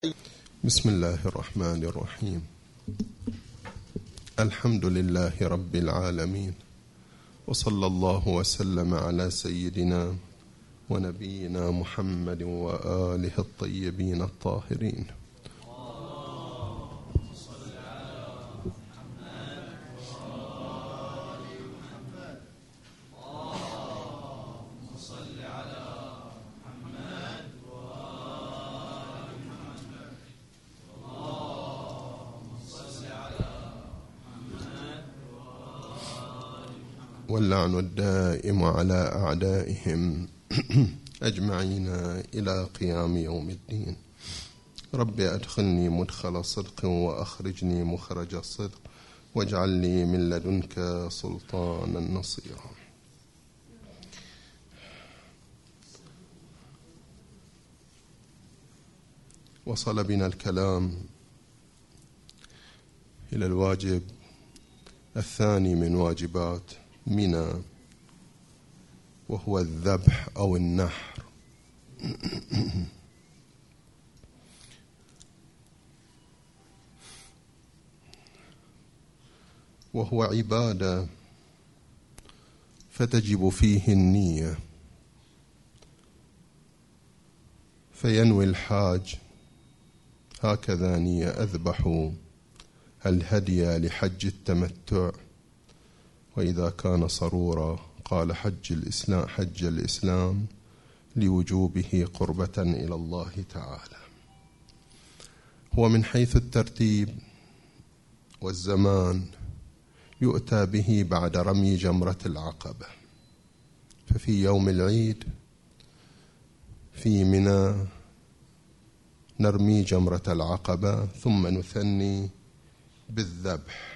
بسم الله الرحمن الرحيم. الحمد لله رب العالمين، وصلى الله وسلم على سيدنا ونبينا محمد وآله الطيبين الطاهرين. واللعن الدائم على أعدائهم أجمعين إلى قيام يوم الدين. رب أدخلني مدخل صدق وأخرجني مخرج الصدق واجعل لي من لدنك سلطانا نصيرا. وصل بنا الكلام إلى الواجب الثاني من واجبات منى، وهو الذبح أو النحر. وهو عبادة فتجب فيه النية، فينوي الحاج هكذا نية: أذبح الهدي لحج التمتع، وإذا كان صرورا قال حج الإسلام لوجوبه قربة إلى الله تعالى. هو من حيث الترتيب والزمان يؤتى به بعد رمي جمرة العقبة، ففي يوم العيد في منى نرمي جمرة العقبة ثم نثني بالذبح.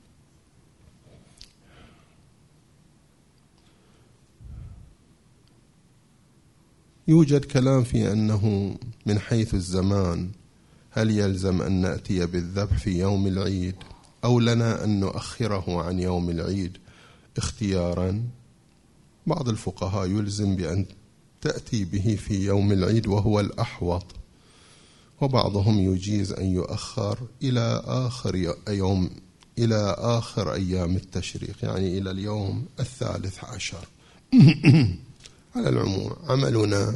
يوجد كلام في أنه من حيث الزمان هل يلزم أن نأتي بالذبح في يوم العيد أو لنا أن نؤخره عن يوم العيد اختيارا. بعض الفقهاء يلزم بأن تأتي به في يوم العيد وهو الأحوط، وبعضهم يجيز أن يؤخر إلى آخر أيام التشريق، يعني إلى اليوم 13. على العموم عملنا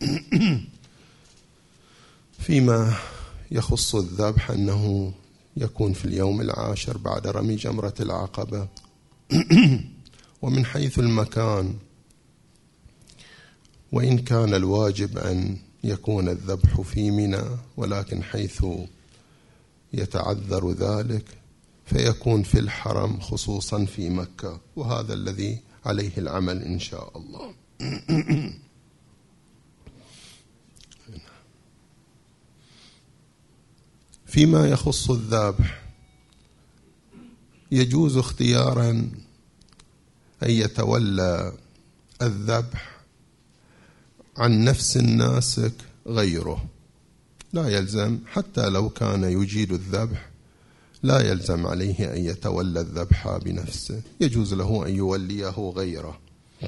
فيما يخص الذبح أنه يكون في اليوم 10 بعد رمي جمرة العقبة. ومن حيث المكان، وإن كان الواجب أن يكون الذبح في منى، ولكن حيث يتعذر ذلك فيكون في الحرم خصوصا في مكة، وهذا الذي عليه العمل إن شاء الله. فيما يخص الذبح يجوز اختيارا أن يتولى الذبح عن نفس الناسك غيره، لا يلزم، حتى لو كان يجيد الذبح لا يلزم عليه أن يتولى الذبح بنفسه، يجوز له أن يوليه غيره.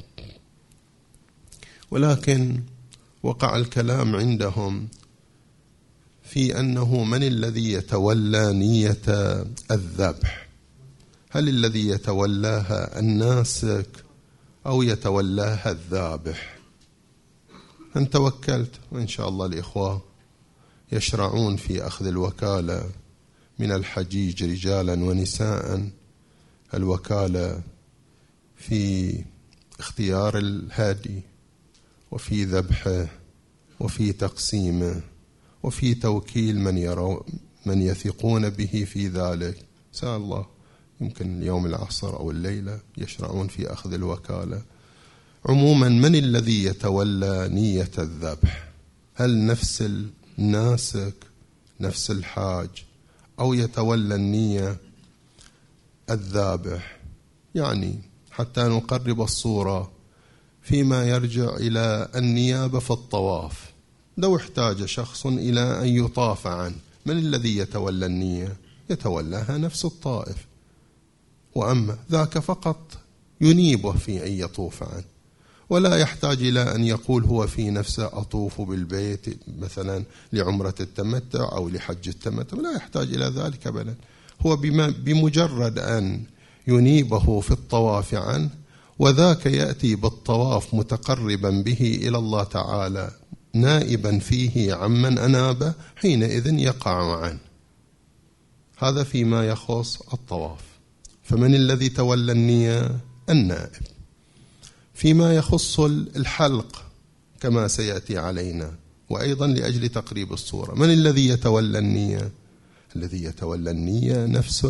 ولكن وقع الكلام عندهم في أنه من الذي يتولى نية الذبح، هل الذي يتولاها الناسك أو يتولاها الذابح؟ أن توكلت، وإن شاء الله الإخوة يشرعون في أخذ الوكالة من الحجيج رجالا ونساء، الوكالة في اختيار الهادي وفي ذبحه وفي تقسيمه وفي توكيل من يثقون به في ذلك. إن شاء الله يمكن اليوم العصر أو الليلة يشرعون في أخذ الوكالة. عموما من الذي يتولى نية الذبح؟ هل نفس الناسك نفس الحاج أو يتولى النية الذابح؟ يعني حتى نقرب الصورة فيما يرجع إلى النيابة في الطواف، لو احتاج شخص إلى أن يطاف عنه، من الذي يتولى النية؟ يتولاها نفس الطائف، وأما ذاك فقط ينيبه في أن يطوف عنه. ولا يحتاج إلى أن يقول هو في نفسه أطوف بالبيت مثلا لعمرة التمتع أو لحج التمتع، لا يحتاج إلى ذلك أبدا. هو بمجرد أن ينيبه في الطواف عنه، وذاك يأتي بالطواف متقربا به إلى الله تعالى نائبا فيه عمن أنابه، حينئذ يقع عنه. هذا فيما يخص الطواف. فمن الذي تولى النية؟ النائب. فيما يخص الحلق كما سيأتي علينا، وأيضا لأجل تقريب الصورة، من الذي يتولى النية؟ الذي يتولى النية نفس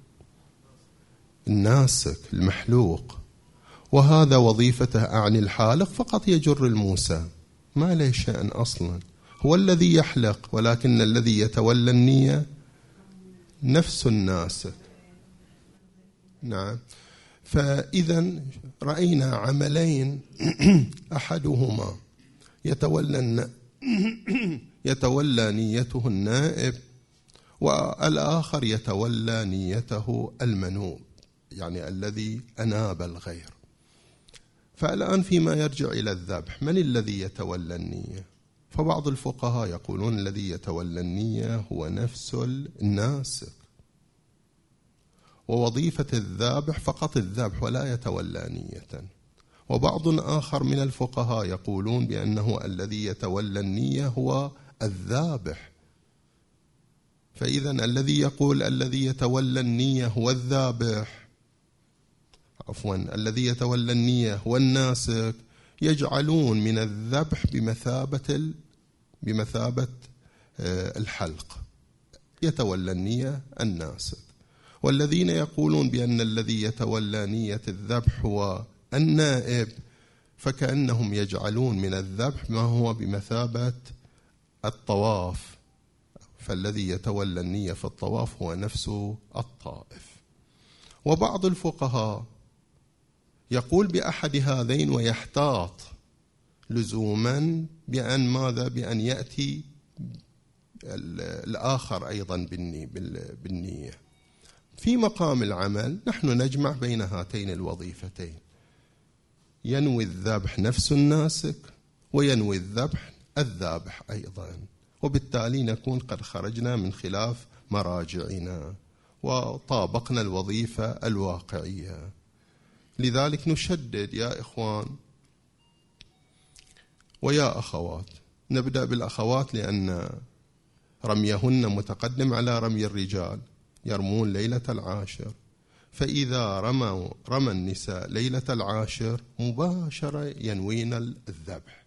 الناسك المحلوق، وهذا وظيفته أعني الحالق فقط يجر الموسى، ما له شأن أصلا، هو الذي يحلق، ولكن الذي يتولى النية نفس الناسك. نعم. فإذا رأينا عملين أحدهما يتولى نيته النائب، والآخر يتولى نيته المنوب، يعني الذي أناب الغير. فالآن فيما يرجع إلى الذبح، من الذي يتولى النية؟ فبعض الفقهاء يقولون الذي يتولى النية هو نفس الناسك، ووظيفة الذابح فقط الذبح ولا يتولى نية. وبعض آخر من الفقهاء يقولون بأنه الذي يتولى النية هو الذابح. فإذا الذي يقول الذي يتولى النية هو الذابح، الذي يتولى النية هو الناسك، يجعلون من الذبح بمثابة الحلق، يتولى النية الناسك. والذين يقولون بأن الذي يتولى نية الذبح هو النائب، فكأنهم يجعلون من الذبح ما هو بمثابة الطواف، فالذي يتولى النية في الطواف هو نفسه الطائف. وبعض الفقهاء يقول بأحد هذين ويحتاط لزوما بأن ماذا؟ بأن يأتي الآخر أيضا بالنية. في مقام العمل نحن نجمع بين هاتين الوظيفتين، ينوي الذبح نفس الناسك وينوي الذبح الذابح أيضا، وبالتالي نكون قد خرجنا من خلاف مراجعنا وطابقنا الوظيفة الواقعية. لذلك نشدد يا إخوان ويا أخوات، نبدأ بالأخوات لأن رميهن متقدم على رمي الرجال، يرمون ليلة العاشر، فإذا رمى النساء ليلة العاشر مباشرة ينوين الذبح،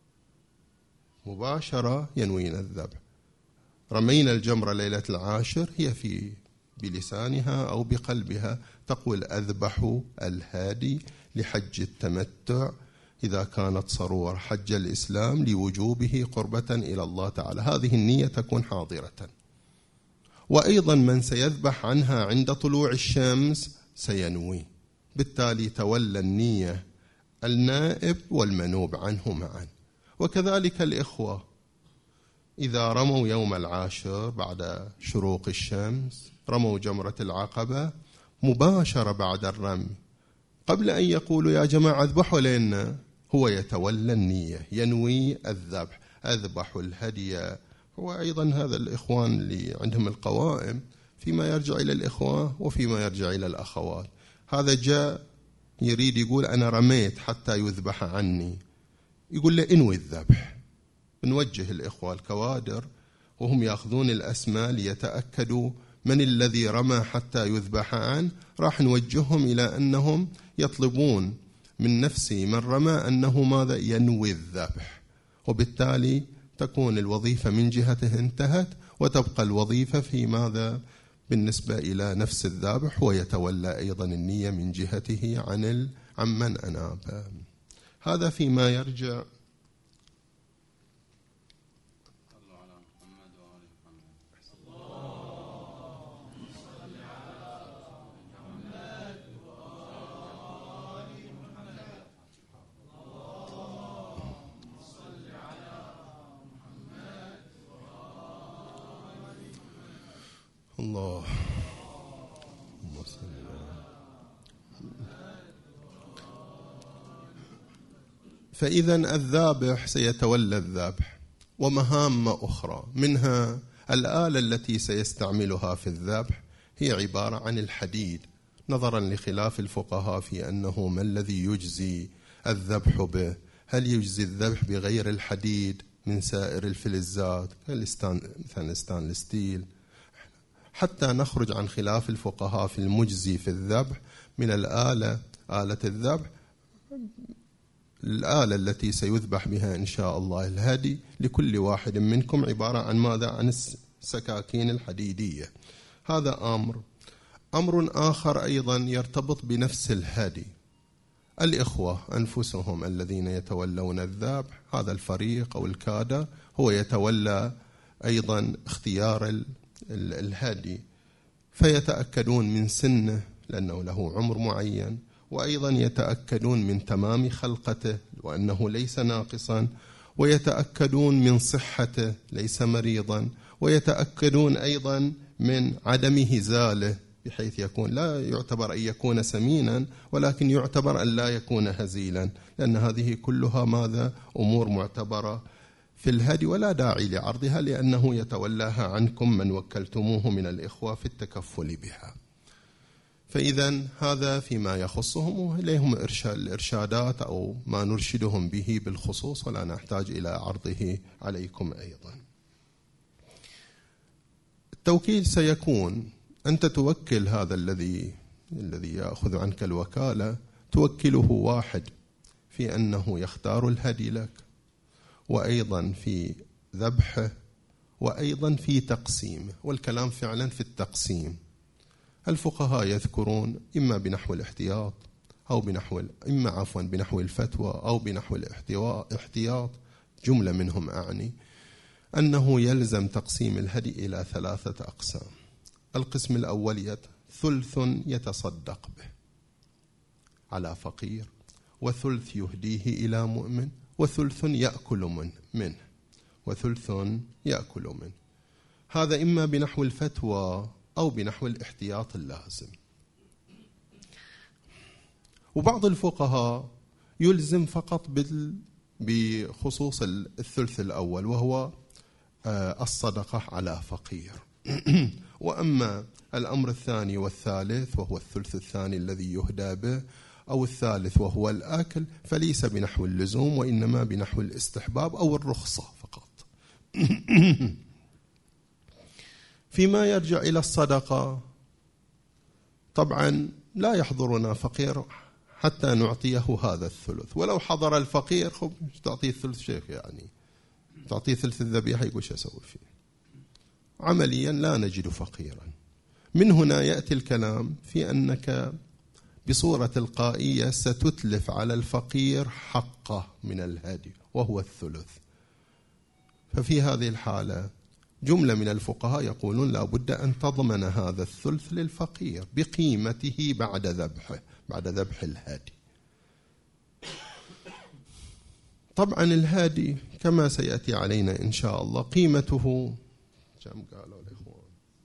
مباشرة ينوين الذبح. رمينا الجمرة ليلة العاشر، هي بلسانها أو بقلبها تقول أذبح الهادي لحج التمتع إذا كانت صرور حج الإسلام لوجوبه قربة إلى الله تعالى. هذه النية تكون حاضرة. وأيضا من سيذبح عنها عند طلوع الشمس سينوي، بالتالي تولى النية النائب والمنوب عنه معا. وكذلك الإخوة إذا رموا يوم العاشر بعد شروق الشمس، رموا جمرة العقبة مباشرة بعد الرمي، قبل أن يقولوا يا جماعة اذبحوا لنا، هو يتولى النية، ينوي الذبح، أذبح الهدي. هو أيضا هذا الإخوان اللي عندهم القوائم فيما يرجع إلى الإخوة وفيما يرجع إلى الأخوات، هذا جاء يريد يقول أنا رميت حتى يذبح عني، يقول له انوي الذبح. نوجه الإخوة الكوادر وهم يأخذون الأسماء ليتأكدوا من الذي رمى حتى يذبح عنه، راح نوجههم إلى أنهم يطلبون من نفس من رمى أنه ماذا؟ ينوي الذبح، وبالتالي تكون الوظيفة من جهته انتهت، وتبقى الوظيفة في ماذا؟ بالنسبة إلى نفس الذابح، ويتولى أيضا النية من جهته عمن أناب. هذا فيما يرجع. الله فإذا الذابح سيتولى الذبح ومهام أخرى، منها الآلة التي سيستعملها في الذبح هي عبارة عن الحديد، نظرا لخلاف الفقهاء في أنه ما الذي يجزي الذبح به، هل يجزي الذبح بغير الحديد من سائر الفلزات مثلا ستانلس ستيل، حتى نخرج عن خلاف الفقهاء في المجزي في الذبح من آلة الذبح. الآلة التي سيذبح بها إن شاء الله الهدي لكل واحد منكم عبارة عن ماذا؟ عن السكاكين الحديدية. هذا أمر آخر أيضا يرتبط بنفس الهدي، الإخوة أنفسهم الذين يتولون الذبح، هذا الفريق أو الكادر هو يتولى أيضا اختيار الهدي، فيتأكدون من سنه لأنه له عمر معين، وأيضا يتأكدون من تمام خلقته وأنه ليس ناقصا، ويتأكدون من صحته ليس مريضا، ويتأكدون أيضا من عدم هزاله بحيث يكون لا يعتبر أن يكون سمينا، ولكن يعتبر أن لا يكون هزيلا، لأن هذه كلها ماذا؟ أمور معتبرة في الهدي ولا داعي لعرضها، لأنه يتولاها عنكم من وكلتموه من الإخوة في التكفل بها. فإذا هذا فيما يخصهم، وإليهم الإرشادات أو ما نرشدهم به بالخصوص، ولا نحتاج إلى عرضه عليكم أيضا. التوكيل سيكون أنت توكل هذا الذي يأخذ عنك الوكالة، توكله واحد في أنه يختار الهدي لك، وأيضا في ذبحه، وأيضا في تقسيمه. والكلام فعلا في التقسيم. الفقهاء يذكرون إما بنحو الاحتياط أو بنحو الفتوى أو بنحو الاحتياط، جملة منهم أعني أنه يلزم تقسيم الهدي إلى 3 أقسام. القسم الأول ثلث يتصدق به على فقير، وثلث يهديه إلى مؤمن، وثلث يأكل منه، وثلث يأكل منه. هذا إما بنحو الفتوى أو بنحو الاحتياط اللازم. وبعض الفقهاء يلزم فقط بخصوص الثلث الأول، وهو الصدقة على فقير. وأما الأمر الثاني والثالث، وهو الثلث الثاني الذي يهدى به، أو الثالث وهو الأكل، فليس بنحو اللزوم، وإنما بنحو الاستحباب أو الرخصة فقط. فيما يرجع إلى الصدقة، طبعا لا يحضرنا فقير حتى نعطيه هذا الثلث، ولو حضر الفقير خب تعطيه الثلث شيخ، يعني تعطيه ثلث الذبيحة يقول شو أسوي فيه؟ عمليا لا نجد فقيرا. من هنا يأتي الكلام في أنك بصورة تلقائية ستتلف على الفقير حقه من الهدي وهو الثلث. ففي هذه الحالة جملة من الفقهاء يقولون لا بد أن تضمن هذا الثلث للفقير بقيمته بعد ذبح الهادي. طبعا الهادي كما سيأتي علينا إن شاء الله قيمته كم قالوا الإخوان؟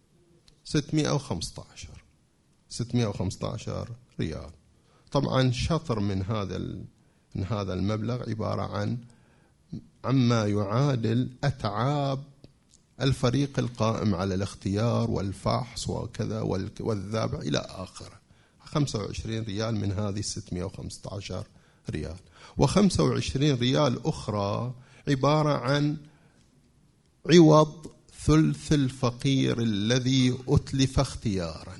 615 ريال. طبعا شطر من هذا المبلغ عبارة عن عما يعادل أتعاب الفريق القائم على الاختيار والفحص وكذا والذابح إلى آخره. 25 ريال من هذه 615 ريال، و25 ريال أخرى عبارة عن عوض ثلث الفقير الذي أتلف اختيارا.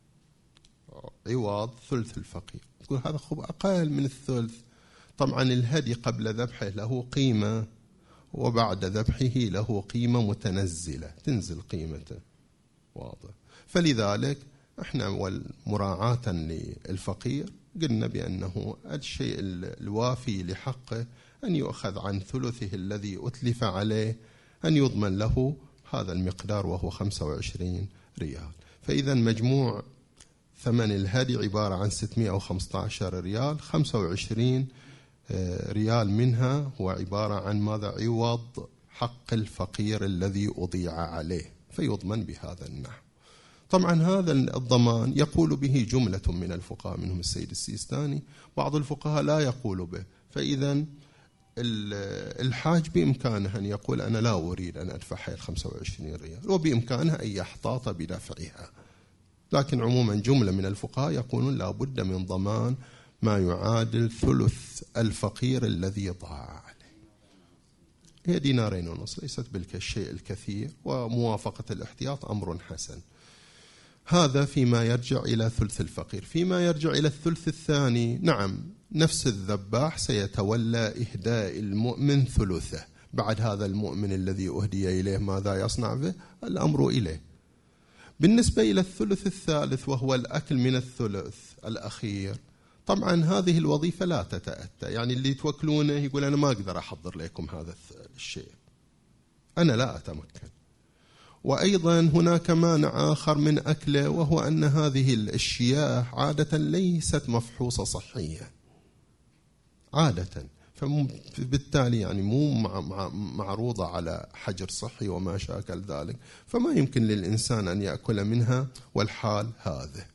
عوض ثلث الفقير، تقول هذا خب أقل من الثلث. طبعا الهدي قبل ذبحه له قيمة، وبعد ذبحه له قيمة متنزلة تنزل قيمته، واضح. فلذلك احنا والمراعاة للفقير قلنا بأنه الشيء الوافي لحقه أن يؤخذ عن ثلثه الذي أتلف عليه، أن يضمن له هذا المقدار وهو 25 ريال. فإذا مجموع ثمن الهدي عبارة عن 615 ريال، 25 ريال منها هو عبارة عن ماذا؟ عوض حق الفقير الذي أضيع عليه، فيضمن بهذا النحو. طبعا هذا الضمان يقول به جملة من الفقهاء منهم السيد السيستاني، بعض الفقهاء لا يقول به. فإذا الحاج بإمكانه أن يقول أنا لا أريد أن أدفع هاي 25 ريال، وبإمكانه أن يحتاط بدفعها. لكن عموما جملة من الفقهاء يقولون لا بد من ضمان ما يعادل ثلث الفقير الذي ضاع عليه. هي 2.5 دينار، ليست بالشيء الكثير، وموافقة الاحتياط أمر حسن. هذا فيما يرجع إلى ثلث الفقير. فيما يرجع إلى الثلث الثاني، نعم، نفس الذباح سيتولى إهداء المؤمن ثلثه. بعد هذا المؤمن الذي أهدي إليه ماذا يصنع به؟ الأمر إليه. بالنسبة إلى الثلث الثالث وهو الأكل من الثلث الأخير، طبعا هذه الوظيفة لا تتأتى. يعني اللي توكلونه يقول أنا ما أقدر أحضر لكم هذا الشيء، أنا لا أتمكن. وأيضا هناك مانع آخر من أكله، وهو أن هذه الأشياء عادة ليست مفحوصة صحيا عادة، فبالتالي يعني مو معروضة على حجر صحي وما شاكل ذلك، فما يمكن للإنسان أن يأكل منها والحال هذا.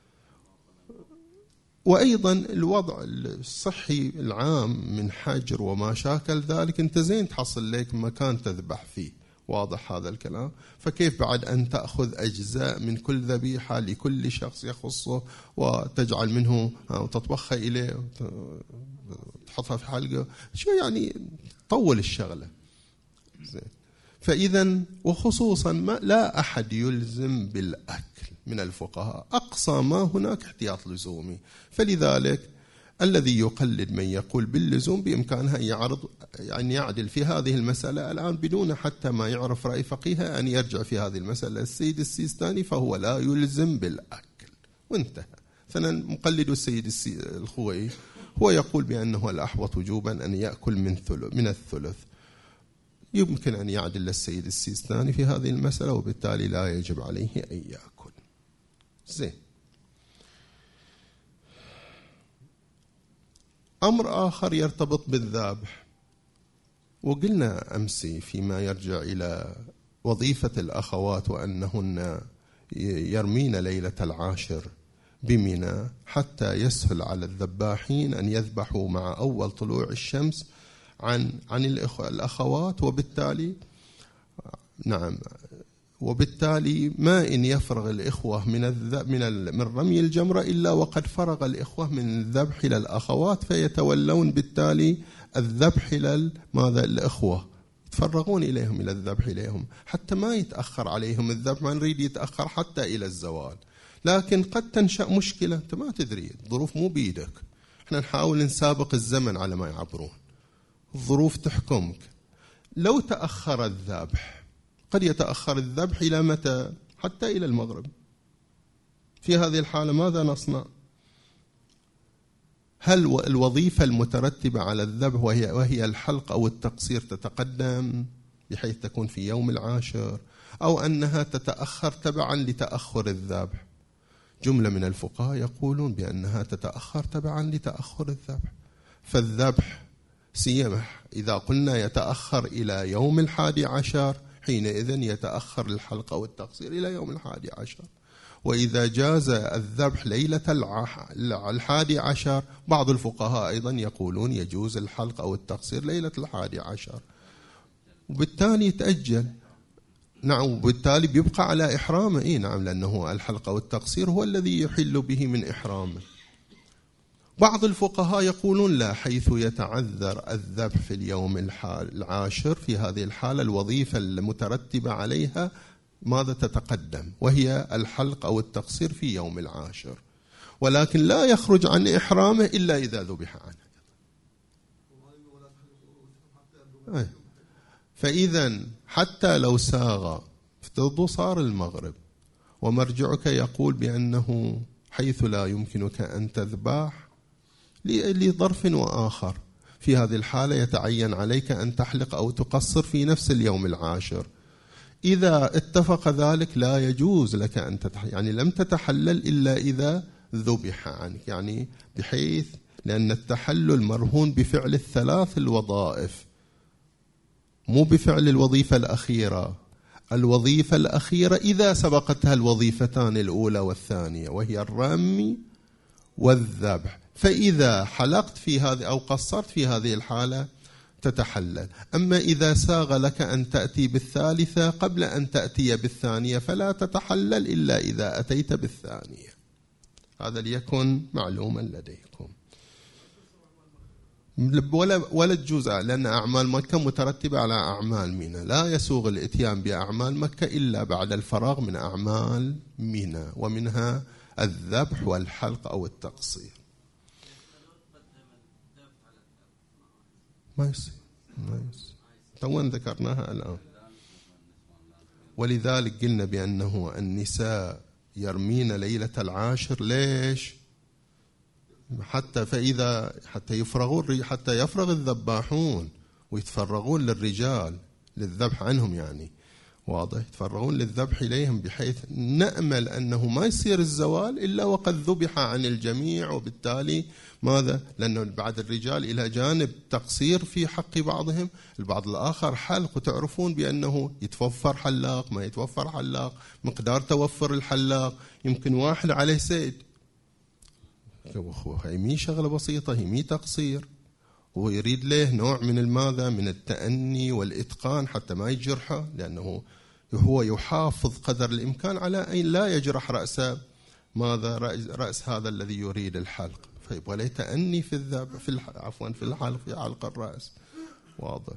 وأيضا الوضع الصحي العام من حجر وما شاكل ذلك، أنت زين تحصل لك مكان تذبح فيه، واضح هذا الكلام؟ فكيف بعد أن تأخذ أجزاء من كل ذبيحة لكل شخص يخصه وتجعل منه وتطبخها إليه تحطها في حلقة؟ شو يعني طول الشغلة. فإذا وخصوصا لا أحد يلزم بالأكل من الفقهاء، أقصى ما هناك احتياط لزومي. فلذلك الذي يقلد من يقول باللزوم بإمكانها أن يعرض يعني يعدل في هذه المسألة الآن بدون حتى ما يعرف رأي فقيه، أن يرجع في هذه المسألة السيد السيستاني، فهو لا يلزم بالأكل وانتهى. مثلا مقلد السيد الخوئي هو يقول بأنه الأحوط وجوبا أن يأكل من الثلث. يمكن أن يعدل للسيد السيستاني في هذه المسألة، وبالتالي لا يجب عليه أن يأكل. زين. أمر آخر يرتبط بالذبح، وقلنا أمسي فيما يرجع إلى وظيفة الأخوات، وأنهن يرمين ليلة العاشر بمنى حتى يسهل على الذباحين أن يذبحوا مع أول طلوع الشمس عن الأخوات. وبالتالي ما إن يفرغ الإخوة من رمي الجمرة إلا وقد فرغ الإخوة من الذبح إلى الأخوات، فيتولون بالتالي الذبح إلى الإخوة، يتفرغون إليهم إلى الذبح إليهم حتى ما يتأخر عليهم الذبح. ما نريد يتأخر حتى إلى الزوال، لكن قد تنشأ مشكلة أنت ما تدري، الظروف مو بيدك. احنا نحاول نسابق الزمن على ما يعبرون، الظروف تحكمك. لو تأخر الذبح، قد يتأخر الذبح إلى متى؟ حتى إلى المغرب. في هذه الحالة ماذا نصنع؟ هل الوظيفة المترتبة على الذبح وهي الحلق أو التقصير تتقدم بحيث تكون في يوم العاشر، أو أنها تتأخر تبعا لتأخر الذبح؟ جملة من الفقهاء يقولون بأنها تتأخر تبعا لتأخر الذبح. فالذبح سيمح إذا قلنا يتأخر إلى يوم 11، حينئذ يتأخر الحلق أو التقصير إلى يوم 11. وإذا جاز الذبح ليلة 11، بعض الفقهاء أيضا يقولون يجوز الحلق أو التقصير ليلة 11، وبالتالي يتأجل. نعم، وبالتالي بيبقى على إحرامه. نعم، لأنه الحلق أو التقصير هو الذي يحل به من إحرامه. بعض الفقهاء يقولون لا، حيث يتعذر الذبح في اليوم 10 في هذه الحالة الوظيفة المترتبة عليها ماذا تتقدم، وهي الحلق أو التقصير في يوم 10، ولكن لا يخرج عن إحرامه إلا إذا ذبح عنه. فإذا حتى لو ساغ افترضوا صار المغرب ومرجعك يقول بأنه حيث لا يمكنك أن تذبح لظرف وآخر، في هذه الحالة يتعين عليك أن تحلق أو تقصر في نفس اليوم 10. إذا اتفق ذلك لا يجوز لك أن يعني لم تتحلل إلا إذا ذبح عنك، يعني بحيث لأن التحلل مرهون بفعل 3 الوظائف، مو بفعل الوظيفة الأخيرة. الوظيفة الأخيرة إذا سبقتها الوظيفتان الأولى والثانية، وهي الرمي والذبح. فإذا حلقت في هذه أو قصرت في هذه الحالة تتحلل. أما إذا ساغ لك أن تأتي بالثالثة قبل أن تأتي بالثانية فلا تتحلل إلا إذا أتيت بالثانية. هذا ليكن معلوما لديكم. ولا تجوز، لأن أعمال مكة مترتبة على أعمال منى، لا يسوغ الإتيان بأعمال مكة إلا بعد الفراغ من أعمال منى، ومنها الذبح والحلق أو التقصير. ما يصير تونا ذكرناها الآن. ولذلك قلنا بأنه النساء يرمين ليلة العاشر. ليش؟ حتى يفرغ الذباحون ويتفرغون للرجال للذبح عنهم، يعني واضح، يتفرغون للذبح إليهم، بحيث نأمل أنه ما يصير الزوال إلا وقد ذبح عن الجميع. وبالتالي ماذا؟ لأنه بعد الرجال إلى جانب تقصير في حق بعضهم، البعض الآخر حلق، وتعرفون بأنه يتوفر حلاق ما يتوفر حلاق، مقدار توفر الحلاق يمكن واحد عليه سيد، هي مي شغلة بسيطة، هي مي تقصير، ويريد له نوع من الماذا؟ من التأني والإتقان حتى ما يجرحه، لأنه هو يحافظ قدر الإمكان على أن لا يجرح رأس هذا الذي يريد الحلق، فيبغى له تأني في الذبح في الحلق، في حلق الرأس، واضح.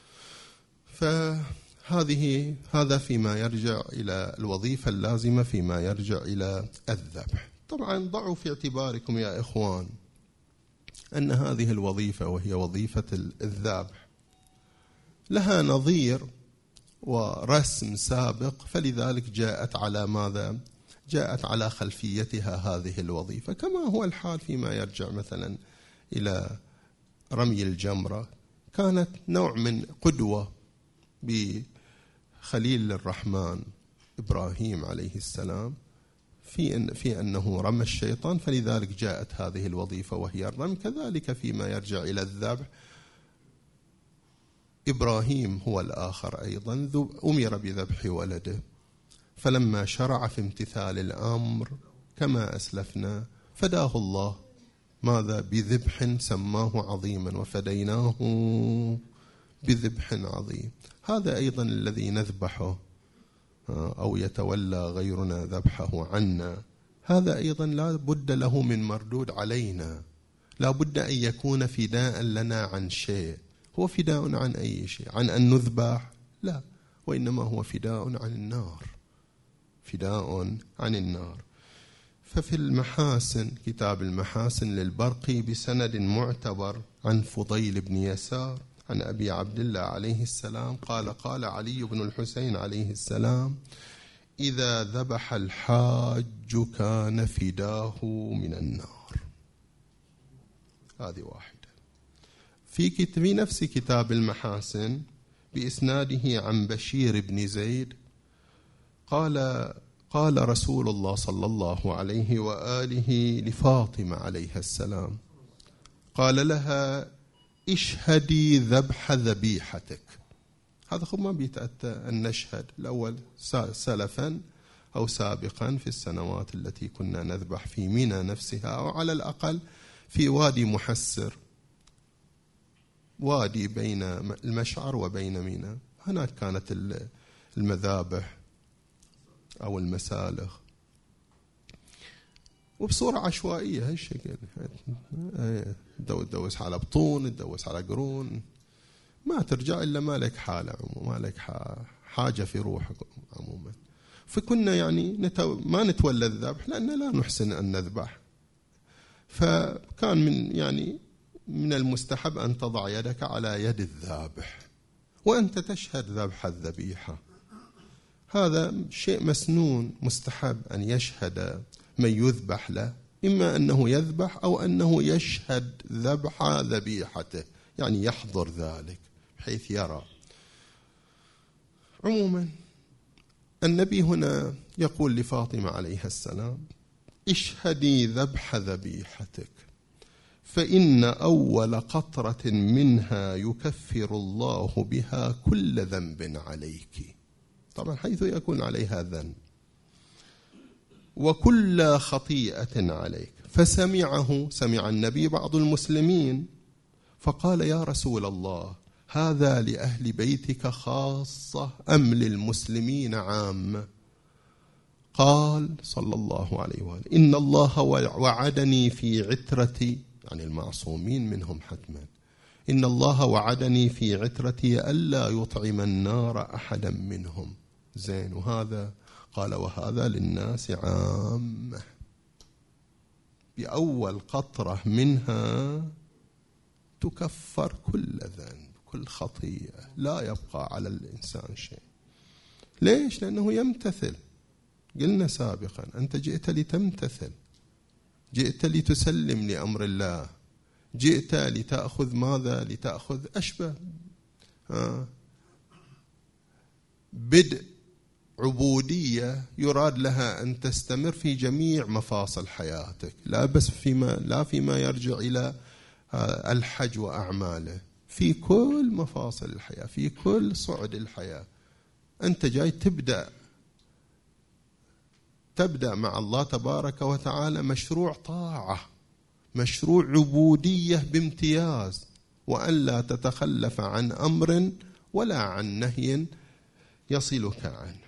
هذا فيما يرجع إلى الوظيفة اللازمة فيما يرجع إلى الذبح. طبعا ضعوا في اعتباركم يا إخوان أن هذه الوظيفة وهي وظيفة الذبح لها نظير ورسم سابق، فلذلك جاءت على ماذا؟ جاءت على خلفيتها هذه الوظيفة، كما هو الحال فيما يرجع مثلا إلى رمي الجمرة، كانت نوع من قدوة بخليل الرحمن إبراهيم عليه السلام في أنه رمى الشيطان، فلذلك جاءت هذه الوظيفة وهي الرمي. كذلك فيما يرجع إلى الذبح، إبراهيم هو الآخر أيضا أمر بذبح ولده، فلما شرع في امتثال الأمر كما أسلفنا فداه الله ماذا؟ بذبح سماه عظيما، وفديناه بذبح عظيم. هذا أيضا الذي نذبحه أو يتولى غيرنا ذبحه عنا، هذا أيضا لا بد له من مردود علينا، لا بد أن يكون فداء لنا عن شيء. هو فداء عن أي شيء؟ عن أن نذبح؟ لا، وإنما هو فداء عن النار، فداء عن النار. ففي المحاسن، كتاب المحاسن للبرقي بسند معتبر عن فضيل بن يسار عن أبي عبد الله عليه السلام قال علي بن الحسين عليه السلام: إذا ذبح الحاج كان فداه من النار. هذه واحدة. في نفس كتاب المحاسن بإسناده عن بشير بن زيد قال رسول الله صلى الله عليه وآله لفاطمة عليها السلام، قال لها: اشهدي ذبح ذبيحتك. هذا خب ما بيتأتى أن نشهد الأول سلفا أو سابقا في السنوات التي كنا نذبح في منى نفسها، أو على الأقل في وادي محسر، وادي بين المشعر وبين منى، هناك كانت المذابح أو المسالخ، وبصورة عشوائية هالشكل، تدوس على بطون، تدوس على قرون، ما ترجع إلا ما لك حالة عموما، ما لك حاجة في روحك عموما. فكنا يعني ما نتولى الذبح لأن لا نحسن أن نذبح، فكان من المستحب أن تضع يدك على يد الذابح وأنت تشهد ذبح الذبيحة. هذا شيء مسنون مستحب أن يشهد من يذبح له، إما أنه يذبح أو أنه يشهد ذبح ذبيحته، يعني يحضر ذلك بحيث يرى. عموما النبي هنا يقول لفاطمة عليها السلام: اشهدي ذبح ذبيحتك، فإن أول قطرة منها يكفر الله بها كل ذنب عليك. طبعا حيث يكون عليها ذنب، وكل خطيئة عليك. سمع النبي بعض المسلمين فقال: يا رسول الله، هذا لأهل بيتك خاصة أم للمسلمين عامة؟ قال صلى الله عليه وآله: إن الله وعدني في عترتي، يعني المعصومين منهم حتما، إن الله وعدني في عترتي ألا يطعم النار أحدا منهم. زين، وهذا قال وهذا للناس عامة، بأول قطرة منها تكفر كل ذنب، كل خطيئة، لا يبقى على الإنسان شيء. ليش؟ لأنه يمتثل. قلنا سابقا أنت جئت لتمتثل، جئت لتسلم لأمر الله، جئت لتأخذ ماذا؟ لتأخذ أشبه بدء عبودية يراد لها أن تستمر في جميع مفاصل حياتك، لا بس فيما يرجع إلى الحج وأعماله، في كل مفاصل الحياة، في كل صعد الحياة. أنت جاي تبدأ مع الله تبارك وتعالى مشروع طاعة، مشروع عبودية بامتياز، وأن لا تتخلف عن أمر ولا عن نهي يصلك عنه.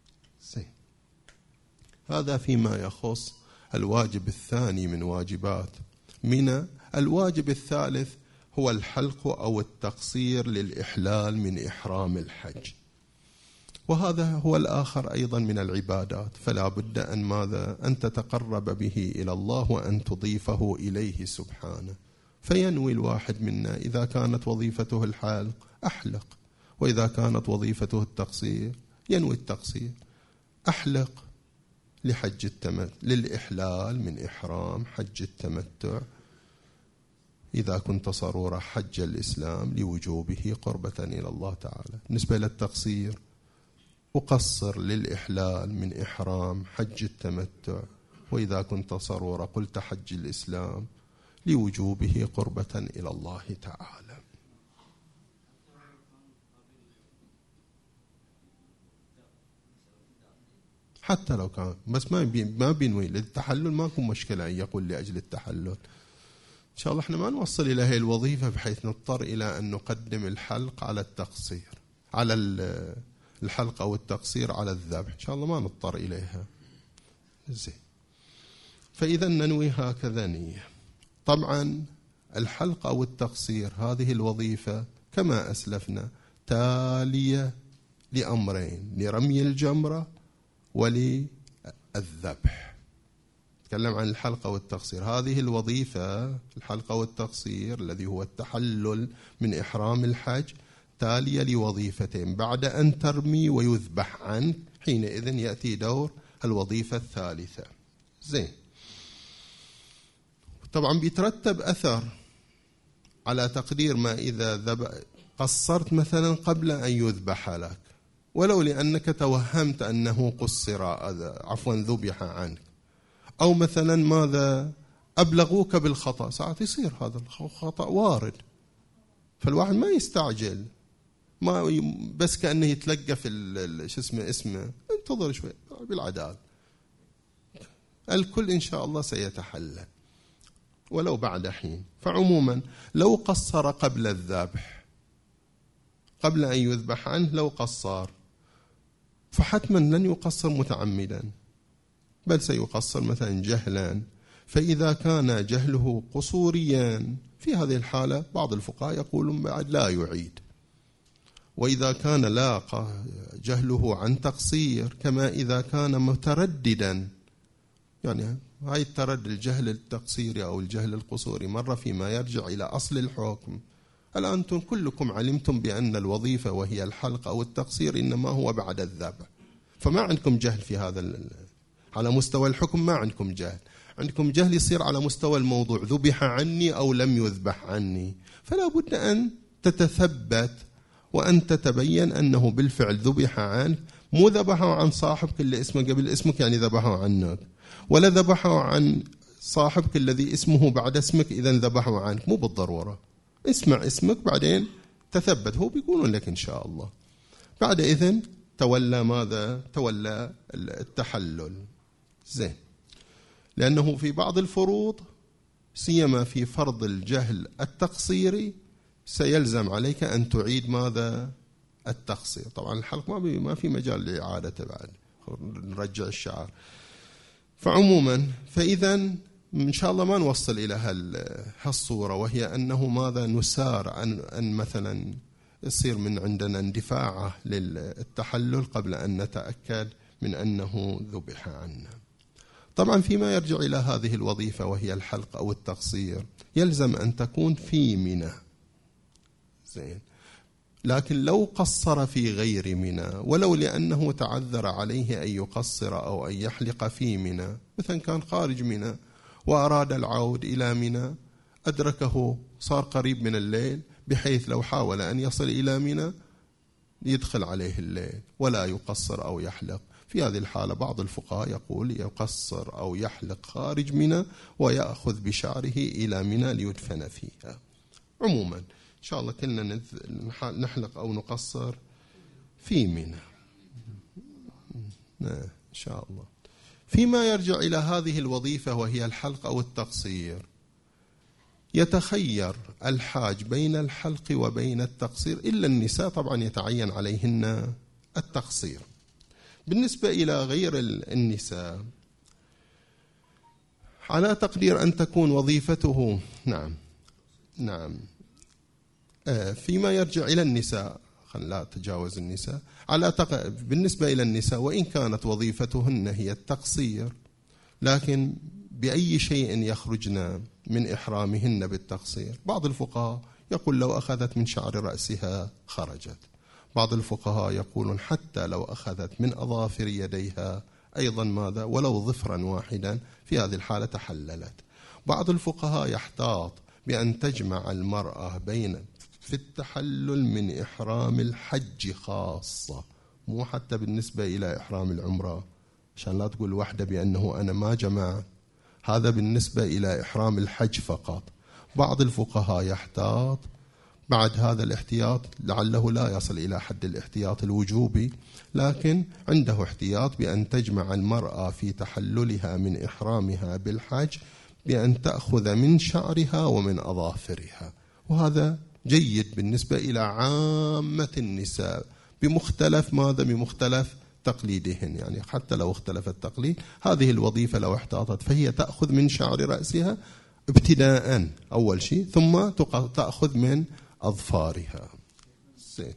هذا فيما يخص الواجب الثاني من واجبات منى. الواجب الثالث هو الحلق أو التقصير للإحلال من إحرام الحج، وهذا هو الآخر أيضا من العبادات، فلا بد أن ماذا؟ أن تتقرب به إلى الله وأن تضيفه إليه سبحانه. فينوي الواحد منا إذا كانت وظيفته الحلق أحلق، وإذا كانت وظيفته التقصير ينوي التقصير. أحلق لحج التمتع، للإحلال من إحرام حج التمتع إذا كنت صرورة حج الإسلام لوجوبه قربة إلى الله تعالى. بالنسبة للتقصير أقصر للإحلال من إحرام حج التمتع، وإذا كنت صرورة قلت حج الإسلام لوجوبه قربة إلى الله تعالى. حتى لو كان بس ما بينوي للتحلل، ما يكون مشكلة أن يقول لأجل التحلل. إن شاء الله إحنا ما نوصل إلى هذه الوظيفة بحيث نضطر إلى أن نقدم الحلق على التقصير، على الحلق أو التقصير على الذبح، إن شاء الله ما نضطر إليها. زين، فإذا ننوي هكذا نية. طبعا الحلق أو التقصير هذه الوظيفة كما أسلفنا تالية لأمرين: لرمي الجمرة وللذبح. نتكلم عن الحلق والتقصير. هذه الوظيفة الحلق والتقصير الذي هو التحلل من إحرام الحج تالية لوظيفتين، بعد أن ترمي ويذبح عنك حينئذ يأتي دور الوظيفة الثالثة. زين، طبعا بيترتب أثر على تقدير ما إذا قصرت مثلا قبل أن يذبح لك، ولو لأنك توهمت أنه ذبح عنك، أو مثلا ماذا أبلغوك بالخطأ. ساعات يصير هذا الخطأ وارد، فالواحد ما يستعجل، ما بس كأنه يتلقى في اسمه انتظر شوي بالعدال، الكل إن شاء الله سيتحلل ولو بعد حين. فعموما لو قصر قبل الذبح، قبل أن يذبح عنه، لو قصر فحتما لن يقصر متعمدا، بل سيقصر مثلا جهلا. فإذا كان جهله قصوريا في هذه الحالة بعض الفقهاء يقولون بعد لا يعيد. وإذا كان لاقى جهله عن تقصير، كما إذا كان مترددا، يعني هاي التردد الجهل التقصيري أو الجهل القصوري مرة فيما يرجع إلى أصل الحكم. الآن أنتم كلكم علمتم بأن الوظيفة وهي الحلق أو التقصير إنما هو بعد الذبح، فما عندكم جهل في هذا على مستوى الحكم، ما عندكم جهل. عندكم جهل يصير على مستوى الموضوع، ذبح عني أو لم يذبح عني، فلا بد أن تتثبت وأن تتبين أنه بالفعل ذبح عنك، مو ذبحوا عن صاحبك اللي اسمه قبل اسمك يعني ذبحوا عنك، ولا ذبحوا عن صاحبك الذي اسمه بعد اسمك إذا ذبحوا عنك، مو بالضرورة. اسمع اسمك بعدين تثبت، هو بيقولون لك إن شاء الله. بعد إذن تولى ماذا؟ تولى التحلل. زين، لأنه في بعض الفروض سيما في فرض الجهل التقصيري سيلزم عليك أن تعيد ماذا؟ التقصير. طبعا الحلق ما في مجال لإعادته بعد، نرجع الشعر. فعموما فإذا إن شاء الله ما نوصل إلى هالصورة، وهي أنه ماذا؟ نسار أن مثلا يصير من عندنا اندفاعه للتحلل قبل أن نتأكد من أنه ذبح عنا. طبعا فيما يرجع إلى هذه الوظيفة وهي الحلق أو التقصير، يلزم أن تكون في منى، زين. لكن لو قصر في غير منى، ولو لأنه تعذر عليه أن يقصر أو أن يحلق في منى، مثلا كان خارج منى وأراد العود إلى منى، أدركه صار قريب من الليل بحيث لو حاول أن يصل إلى منى يدخل عليه الليل ولا يقصر أو يحلق. في هذه الحالة بعض الفقهاء يقول يقصر أو يحلق خارج منى ويأخذ بشعره إلى منى ليدفن فيها. عموما إن شاء الله كلنا نحلق أو نقصر في منى إن شاء الله. فيما يرجع إلى هذه الوظيفة وهي الحلق أو التقصير، يتخير الحاج بين الحلق وبين التقصير، إلا النساء طبعا يتعين عليهن التقصير. بالنسبة إلى غير النساء على تقدير أن تكون وظيفته نعم فيما يرجع إلى النساء، لا تجاوز النساء، بالنسبة إلى النساء وإن كانت وظيفتهن هي التقصير، لكن بأي شيء يخرجن من إحرامهن بالتقصير. بعض الفقهاء يقول لو أخذت من شعر رأسها خرجت، بعض الفقهاء يقولون حتى لو أخذت من أظافر يديها أيضا ماذا؟ ولو ظفرا واحدا، في هذه الحالة تحللت. بعض الفقهاء يحتاط بأن تجمع المرأة بين في التحلل من إحرام الحج خاصة، مو حتى بالنسبة إلى إحرام العمرة، عشان لا تقول واحدة بأنه أنا ما جمع، هذا بالنسبة إلى إحرام الحج فقط. بعض الفقهاء يحتاط بعد هذا الاحتياط، لعله لا يصل إلى حد الاحتياط الوجوبي، لكن عنده احتياط بأن تجمع المرأة في تحللها من إحرامها بالحج بأن تأخذ من شعرها ومن أظافرها، وهذا جيد بالنسبة إلى عامة النساء بمختلف ماذا؟ بمختلف تقليدهن. يعني حتى لو اختلف التقليد، هذه الوظيفة لو احتاطت فهي تأخذ من شعر رأسها ابتداء أول شيء، ثم تأخذ من أظفارها. زين.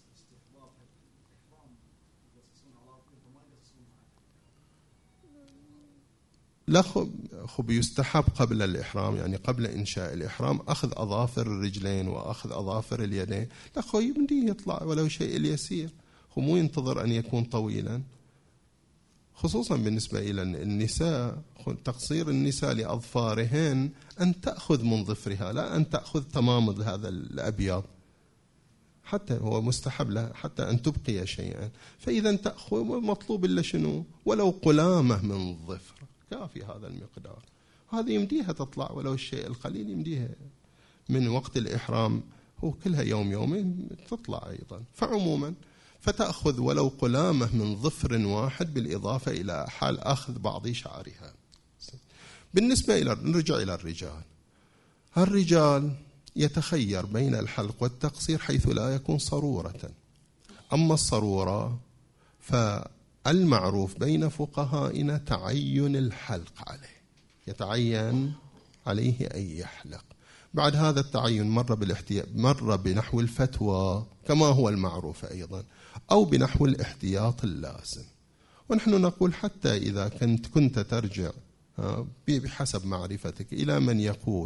لا خب يستحب قبل الإحرام، يعني قبل إنشاء الإحرام أخذ أظافر الرجلين وأخذ أظافر اليدين. لا خو يمديه يطلع ولو شيء اليسير، خو مو ينتظر أن يكون طويلا، خصوصا بالنسبة إلى النساء. تقصير النساء لأظفارهن أن تأخذ من ظفرها، لا أن تأخذ تمام هذا الأبيض، حتى هو مستحب لها حتى أن تبقي شيئا. فإذا تأخذ مطلوب إلا شنو؟ ولو قلامة من الظفر كافي هذا المقدار، هذه يمديها تطلع ولو الشيء القليل، يمديها من وقت الإحرام هو كلها يوم يومين تطلع أيضا. فعموما فتأخذ ولو قلامة من ظفر واحد بالإضافة إلى حال أخذ بعض شعرها. بالنسبة نرجع إلى الرجال يتخير بين الحلق والتقصير حيث لا يكون صرورة. أما الصرورة فالمعروف بين فقهائنا تعين الحلق عليه، يتعين عليه أن يحلق. بعد هذا التعين مر بنحو الفتوى كما هو المعروف أيضا، أو بنحو الاحتياط اللازم. ونحن نقول حتى إذا كنت ترجع بحسب معرفتك إلى من يقول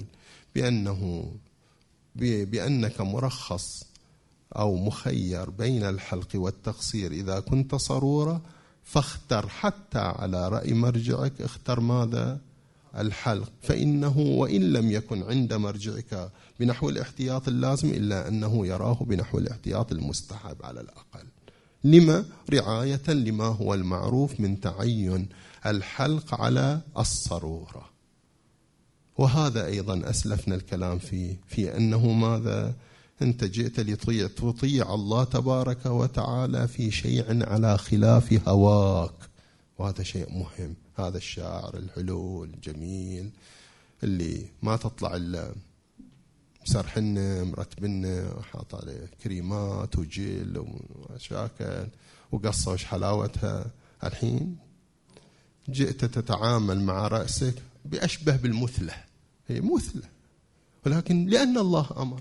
بأنك مرخص أو مخير بين الحلق والتقصير إذا كنت صرورة، فاختر حتى على رأي مرجعك، اختر ماذا؟ الحلق، فإنه وإن لم يكن عند مرجعك بنحو الاحتياط اللازم إلا أنه يراه بنحو الاحتياط المستحب على الأقل. لما؟ رعاية لما هو المعروف من تعين الحلق على الصرورة. وهذا أيضا أسلفنا الكلام في أنه ماذا؟ أنت جئت لتطيع الله تبارك وتعالى في شيء على خلاف هواك، وهذا شيء مهم. هذا الشعر الحلو الجميل اللي ما تطلع إلا مسرحنا مرتبنا وحاط عليه كريمات وجل ومشاكل وقصة وش حلاوتها. الحين جئت تتعامل مع رأسك بأشبه بالمثلة، هي مثلة ولكن لأن الله أمر.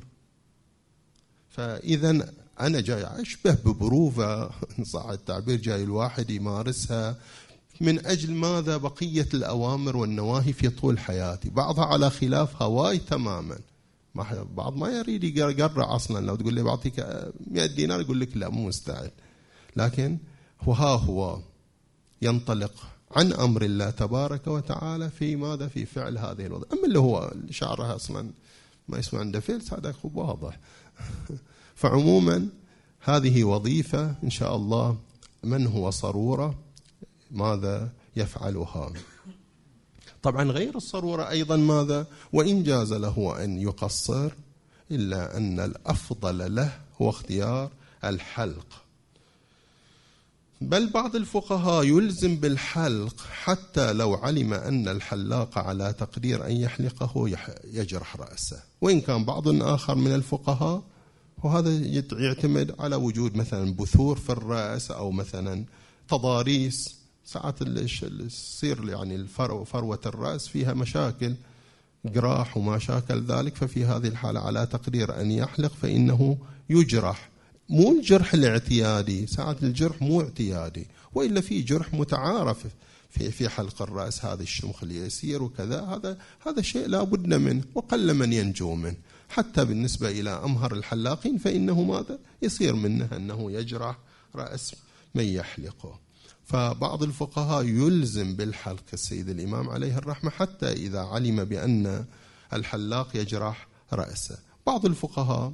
فإذا أنا جاي أشبه ببروفة إن صح التعبير، جاي الواحد يمارسها من أجل ماذا؟ بقية الأوامر والنواهي في طول حياتي، بعضها على خلاف هواي تماما. بعض ما يريد يقرع أصلا، لو تقول لي بعطيك 100 دينار يقول لك لا مو مستعد. لكن هو ينطلق عن أمر الله تبارك وتعالى في ماذا؟ في فعل هذه الوظيفة. أما اللي هو شعرها أصلا ما يسمع عنده فلس، هذا واضح. فعموما هذه وظيفة إن شاء الله من هو صرورة ماذا يفعلها. طبعا غير الصرورة أيضا ماذا؟ وإن جاز له أن يقصر إلا أن الأفضل له هو اختيار الحلق. بل بعض الفقهاء يلزم بالحلق حتى لو علم أن الحلاق على تقدير أن يحلقه يجرح رأسه. وإن كان بعض آخر من الفقهاء وهذا يعتمد على وجود مثلا بثور في الرأس أو مثلا تضاريس، ساعات يصير يعني فروة الرأس فيها مشاكل جراح وما شاكل ذلك، ففي هذه الحالة على تقدير أن يحلق فإنه يجرح. مو الجرح الاعتيادي، ساعات الجرح مو اعتيادي، وإلا في جرح متعارف في حلق الرأس، هذا الشمخ اليسير وكذا، هذا شيء لا بد منه وقل من ينجو منه. حتى بالنسبة إلى أمهر الحلاقين فإنه ماذا؟ يصير منه أنه يجرح رأس من يحلقه. فبعض الفقهاء يلزم بالحلق السيد الإمام عليه الرحمة حتى إذا علم بأن الحلاق يجرح رأسه. بعض الفقهاء،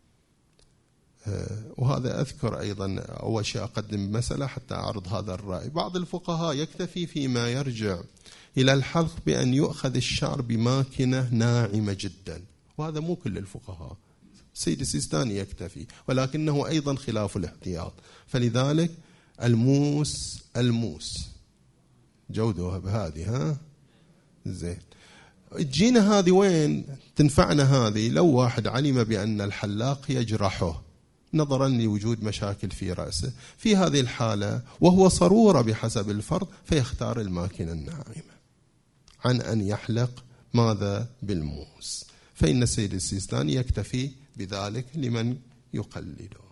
وهذا أذكر أيضا أول شيء أقدم مسألة حتى أعرض هذا الرأي، بعض الفقهاء يكتفي فيما يرجع إلى الحلق بأن يؤخذ الشعر بماكنة ناعمة جدا، وهذا مو كل الفقهاء. السيد السيستاني يكتفي، ولكنه أيضا خلاف الاحتياط. فلذلك الموس جودها بهذه زين. تجينا هذه وين تنفعنا؟ هذه لو واحد علم بأن الحلاق يجرحه نظرا لوجود مشاكل في رأسه، في هذه الحالة وهو صرورة بحسب الفرض فيختار الماكنة الناعمة عن أن يحلق ماذا؟ بالموس. فإن السيد السيستاني يكتفي بذلك لمن يقلده.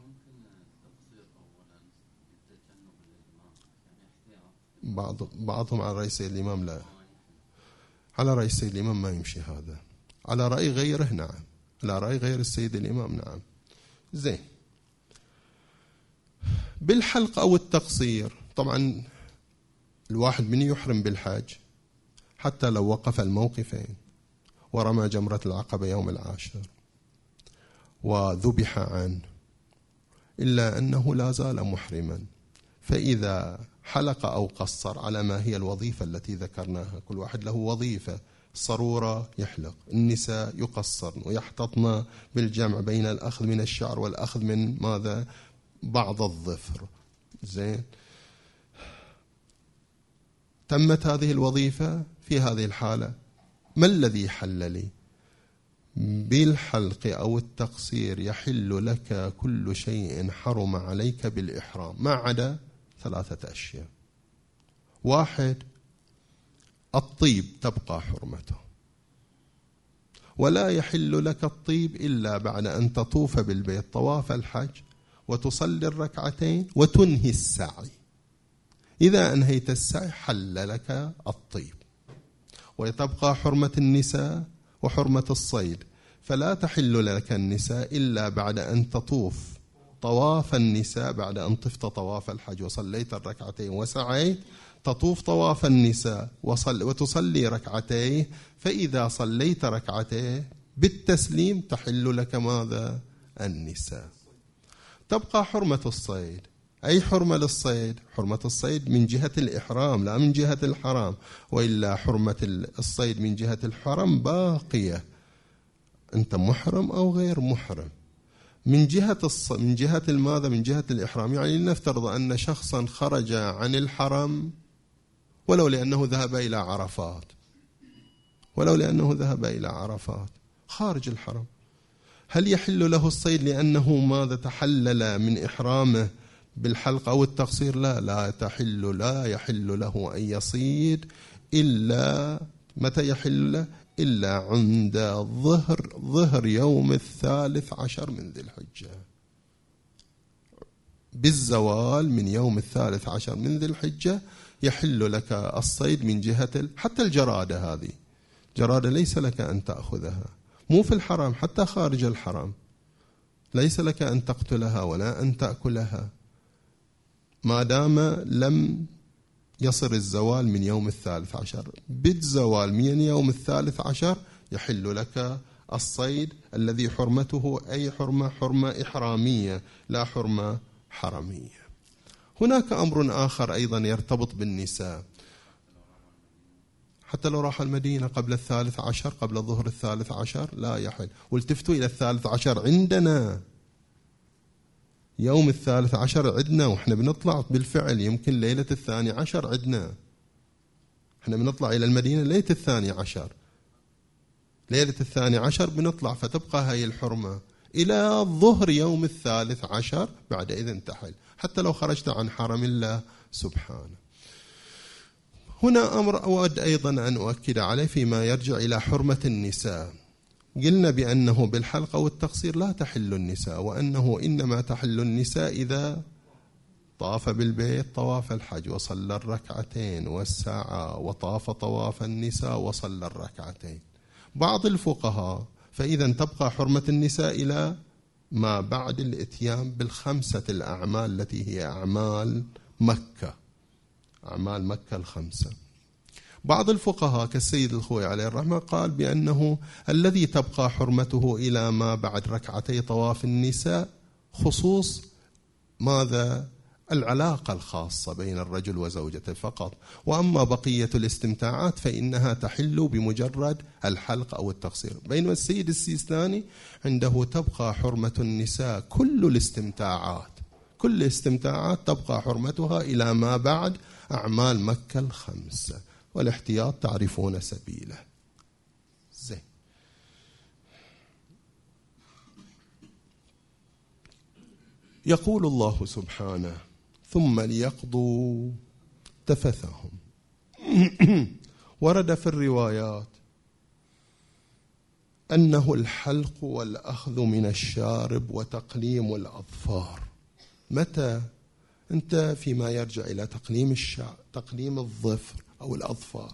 بعضهم على رأي السيد الإمام لا، على رأي السيد الإمام ما يمشي هذا، على رأي غيره نعم، على رأي غير السيد الإمام نعم. زين. بالحلق أو التقصير، طبعا الواحد من يحرم بالحج حتى لو وقف الموقفين ورمى جمرة العقبة يوم العاشر وذبح عنه إلا أنه لا زال محرما، فإذا حلق أو قصر على ما هي الوظيفة التي ذكرناها، كل واحد له وظيفة، الصرورة يحلق، النساء يقصرن ويحتطن بالجمع بين الأخذ من الشعر والأخذ من ماذا؟ بعض الظفر. زين. تمت هذه الوظيفة. في هذه الحالة ما الذي حل لي؟ بالحلق أو التقصير يحل لك كل شيء حرم عليك بالإحرام ما عدا 3 أشياء. 1 الطيب تبقى حرمته، ولا يحل لك الطيب إلا بعد أن تطوف بالبيت طواف الحج وتصلي الركعتين وتنهي السعي. إذا أنهيت السعي حل لك الطيب. وتبقى حرمة النساء وحرمة الصيد، فلا تحل لك النساء إلا بعد أن تطوف طواف النساء، بعد أن طفت طواف الحج وصليت الركعتين وسعيت تطوف طواف النساء وتصلي ركعتين، فإذا صليت ركعتين بالتسليم تحل لك ماذا؟ النساء. تبقى حرمة الصيد. أي حرمة للصيد؟ حرمة الصيد من جهة الإحرام لا من جهة الحرام، وإلا حرمة الصيد من جهة الحرام باقية، أنت محرم أو غير محرم. من جهة الماذا؟ من جهة الإحرام. يعني لنفترض أن شخصا خرج عن الحرم ولو لأنه ذهب إلى عرفات، خارج الحرم، هل يحل له الصيد لأنه ماذا تحلل من إحرامه بالحلق أو التقصير؟ لا يحل له أن يصيد إلا متى يحل له؟ إلا عند ظهر يوم 13 من ذي الحجة. بالزوال من يوم 13 من ذي الحجة يحل لك الصيد من جهة حتى الجرادة. هذه جرادة ليس لك أن تأخذها، مو في الحرام، حتى خارج الحرام ليس لك أن تقتلها ولا أن تأكلها ما دام لم يصر الزوال من يوم 13. بالزوال من يوم 13 يحل لك الصيد الذي حرمته أي حرمة إحرامية لا حرمة حرمية. هناك أمر آخر أيضا يرتبط بالنساء، حتى لو راح المدينة قبل 13 قبل ظهر 13 لا يحل. والتفتوا إلى 13 عندنا يوم 13 عندنا، وإحنا بنطلع بالفعل يمكن ليلة 12 عندنا، إحنا بنطلع إلى المدينة ليلة 12، ليلة 12 بنطلع، فتبقى هاي الحرمة إلى ظهر يوم 13 بعد إذن تحل، حتى لو خرجت عن حرم الله سبحانه. هنا أمر أود أيضا أن أؤكد عليه فيما يرجع إلى حرمة النساء. قلنا بأنه بالحلق أو التقصير لا تحل النساء، وأنه إنما تحل النساء إذا طاف بالبيت طواف الحج وصلى الركعتين والساعة، وطاف طواف النساء وصلى الركعتين. بعض الفقهاء فإذا تبقى حرمة النساء إلى ما بعد الإتيان بالخمسة الأعمال التي هي أعمال مكة، أعمال مكة الخمسة. بعض الفقهاء كالسيد الخوي عليه الرحمة قال بأنه الذي تبقى حرمته إلى ما بعد ركعتي طواف النساء خصوص ماذا؟ العلاقة الخاصة بين الرجل وزوجته فقط، وأما بقية الاستمتاعات فإنها تحل بمجرد الحلق أو التقصير. بينما السيد السيستاني عنده تبقى حرمة النساء كل الاستمتاعات، كل الاستمتاعات تبقى حرمتها إلى ما بعد أعمال مكة الخمسة، والاحتياط تعرفون سبيله. زين. يقول الله سبحانه ثم ليقضوا تفثهم. ورد في الروايات أنه الحلق والأخذ من الشارب وتقليم الأظفار. متى؟ أنت فيما يرجع إلى تقليم الشعر، تقليم الظفر أو الأظفار،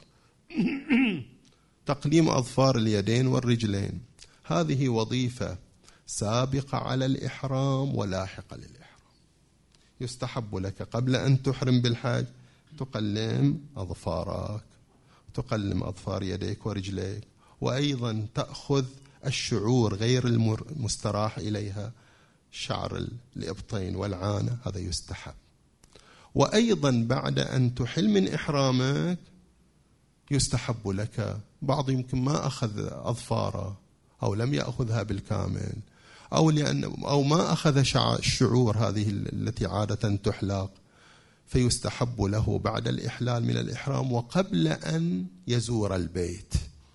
تقليم أظفار اليدين والرجلين، هذه وظيفة سابقة على الإحرام ولاحقة للإحرام. يستحب لك قبل أن تحرم بالحج تقلم أظفارك، تقلم أظفار يديك ورجليك، وأيضا تأخذ الشعور غير المستراح إليها، شعر الإبطين والعانة، هذا يستحب. وأيضا بعد أن تحل من إحرامك يستحب لك، بعض يمكن ما أخذ أظفاره أو لم يأخذها بالكامل، أو ما أخذ الشعور هذه التي عادة تحلق، فيستحب له بعد الإحلال من الإحرام وقبل أن يزور البيت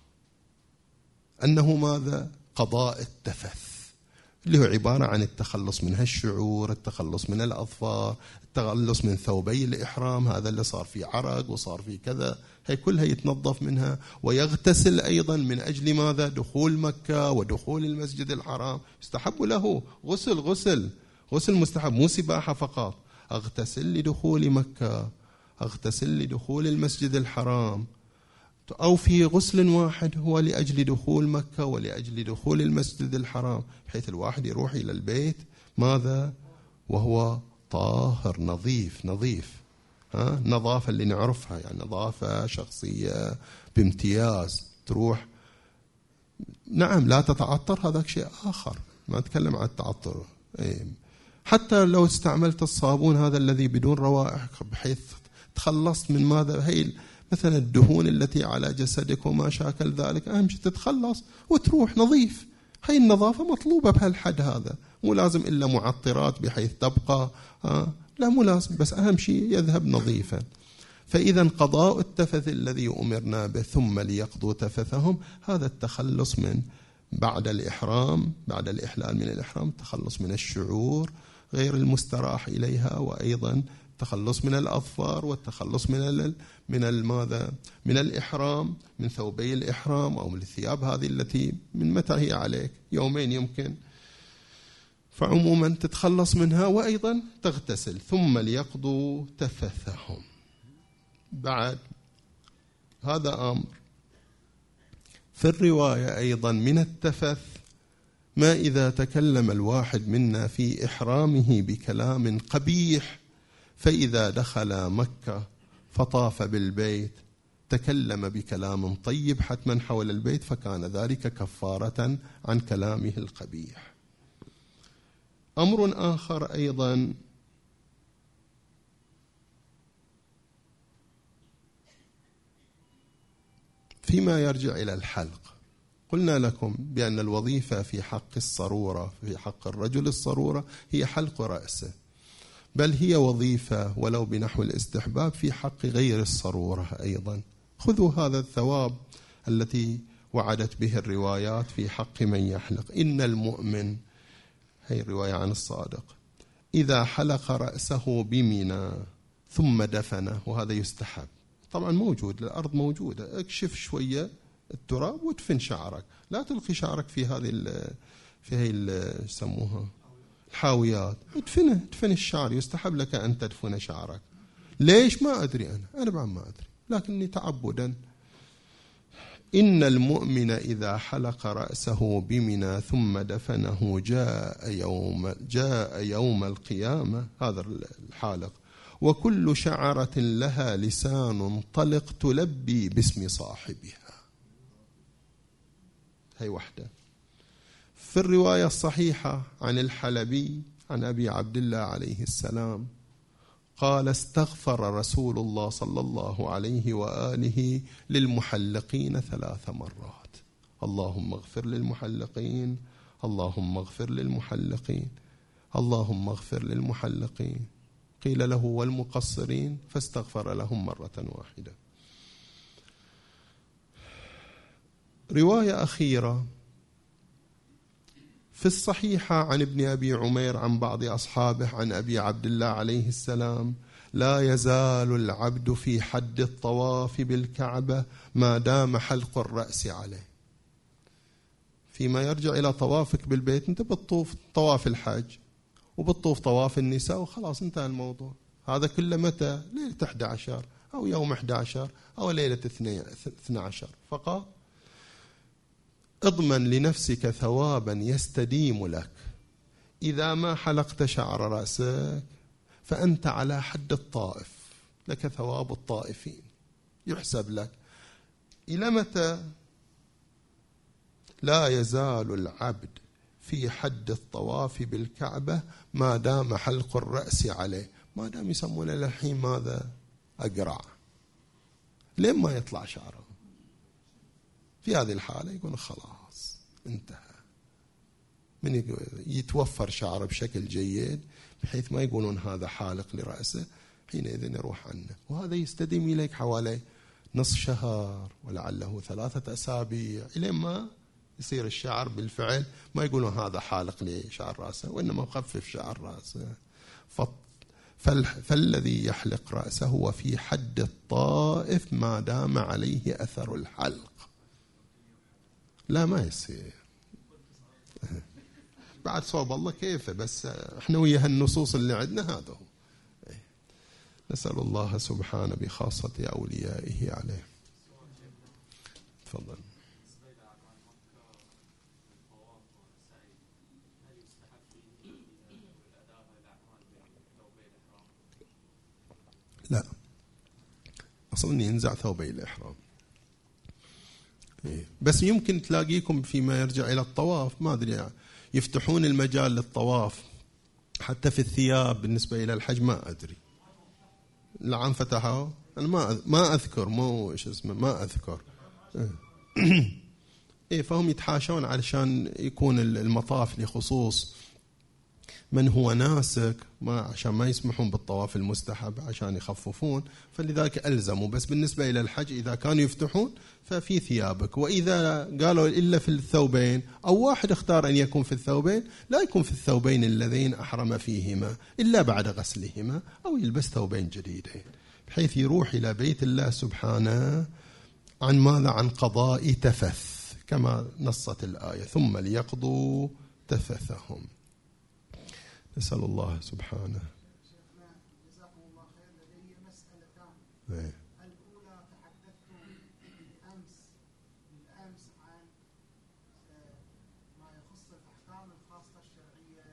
أنه ماذا؟ قضاء التفث، اللي هو عبارة عن التخلص من هالشعور، التخلص من الأظفار، التخلص من ثوبي الإحرام، هذا اللي صار فيه عرق وصار فيه كذا، هي كلها يتنظف منها. ويغتسل أيضا من أجل ماذا؟ دخول مكة ودخول المسجد الحرام. يستحب له غسل مستحب، مو سباحة فقط. أغتسل لدخول مكة، أغتسل لدخول المسجد الحرام، أو في غسل واحد هو لأجل دخول مكة ولأجل دخول المسجد الحرام، بحيث الواحد يروح إلى البيت ماذا؟ وهو طاهر نظيف نظافة اللي نعرفها، يعني نظافة شخصية بامتياز. تروح نعم لا تتعطر، هذا شيء آخر، ما أتكلم عن التعطر. حتى لو استعملت الصابون هذا الذي بدون روائح بحيث تخلصت من ماذا؟ هي مثلا الدهون التي على جسدك وما شاكل ذلك، أهم شيء تتخلص وتروح نظيف. هاي النظافة مطلوبة بهالحد هذا، مو لازم إلا معطرات بحيث تبقى لا مو لازم، بس أهم شيء يذهب نظيفا. فإذا قضاء التفث الذي أمرنا به ثم ليقضوا تفثهم، هذا التخلص من بعد الإحرام، بعد الإحلال من الإحرام، التخلص من الشعور غير المستراح إليها، وأيضا التخلص من الأظفار، والتخلص من الماذا؟ من الإحرام، من ثوبي الإحرام أو من الثياب هذه التي من متى هي عليك؟ يومين يمكن. فعموما تتخلص منها، وأيضا تغتسل. ثم ليقضوا تفثهم. بعد هذا أمر. في الرواية أيضا من التفث ما إذا تكلم الواحد منا في إحرامه بكلام قبيح، فإذا دخل مكة فطاف بالبيت تكلم بكلام طيب حتما حول البيت، فكان ذلك كفارة عن كلامه القبيح. أمر آخر أيضا فيما يرجع إلى الحلق. قلنا لكم بأن الوظيفة في حق الصرورة، في حق الرجل الصرورة، هي حلق رأسه، بل هي وظيفة ولو بنحو الاستحباب في حق غير الصرورة أيضا. خذوا هذا الثواب التي وعدت به الروايات في حق من يحلق. إن المؤمن، هي الرواية عن الصادق، إذا حلق رأسه بمنى ثم دفنه، وهذا يستحب طبعا، موجود، الأرض موجودة، اكشف شوية التراب وادفن شعرك، لا تلقي شعرك في هذه يسموها الحاويات، ادفن الشعر، يستحب لك أن تدفن شعرك. ليش؟ ما أدري، أنا بعد ما أدري، لكني تعبدا. إن المؤمن إذا حلق رأسه بمنى ثم دفنه جاء يوم القيامة، هذا الحالق، وكل شعرة لها لسان طلق تلبي باسم صاحبها. هي واحدة. في الرواية الصحيحة عن الحلبي عن أبي عبد الله عليه السلام قال: استغفر رسول الله صلى الله عليه وآله للمحلقين 3 مرات: اللهم اغفر للمحلقين، اللهم اغفر للمحلقين، اللهم اغفر للمحلقين. قيل له: والمقصرين؟ فاستغفر لهم مرة واحدة. رواية أخيرة في الصحيحة عن ابن أبي عمير عن بعض أصحابه عن أبي عبد الله عليه السلام: لا يزال العبد في حد الطواف بالكعبة ما دام حلق الرأس عليه. فيما يرجع إلى طوافك بالبيت، أنت بتطوف طواف الحج وبتطوف طواف النساء وخلاص انتهى الموضوع. هذا كله متى؟ ليلة 11 أو يوم 11 أو ليلة 12 فقط. اضمن لنفسك ثوابا يستديم لك. إذا ما حلقت شعر رأسك فأنت على حد الطائف، لك ثواب الطائفين يحسب لك. إلى متى؟ لا يزال العبد في حد الطواف بالكعبة ما دام حلق الرأس عليه. ما دام يسمونه للحين ماذا؟ أقرع، لين ما يطلع شعره. في هذه الحالة يقول خلاص انتهى، من يتوفر شعره بشكل جيد بحيث ما يقولون هذا حالق لرأسه، حينئذ يروح عنه. وهذا يستديم إليك حوالي نصف شهر ولعله 3 أسابيع إلى ما يصير الشعر بالفعل ما يقولون هذا حالق لشعر رأسه، وإنما مخفف شعر رأسه. فالذي يحلق رأسه هو في حد الطائف ما دام عليه أثر الحلق. لا ما يصير بعد صوب الله كيفه، بس احنا ويا هالنصوص اللي عندنا هذا هو. نسأل الله سبحانه بخاصة أوليائه عليه. تفضل. لا، أصلا ينزع ثوبي الإحرام، بس يمكن تلاقيكم فيما يرجع إلى الطواف ما أدري يفتحون المجال للطواف حتى في الثياب بالنسبة إلى الحج، ما أدري لعن فتحوا، أنا ما أذكر، مو إيش اسمه، ما أذكر. فهم يتحاشون علشان يكون المطاف لخصوص من هو ناسك عشان ما يسمحون بالطواف المستحب عشان يخففون، فلذلك ألزموا. بس بالنسبة إلى الحج إذا كانوا يفتحون ففي ثيابك، وإذا قالوا إلا في الثوبين أو واحد اختار أن يكون في الثوبين، لا يكون في الثوبين اللذين أحرم فيهما إلا بعد غسلهما، أو يلبس ثوبين جديدين بحيث يروح إلى بيت الله سبحانه عن ماذا؟ عن قضاء تفث، كما نصت الآية ثم ليقضوا تفثهم. نسأل الله سبحانه. شيخنا جزاكم الله خير، لدي مسألتان. الأولى تحدثتم بالأمس عن ما يخص الأحكام الخاصة الشرعية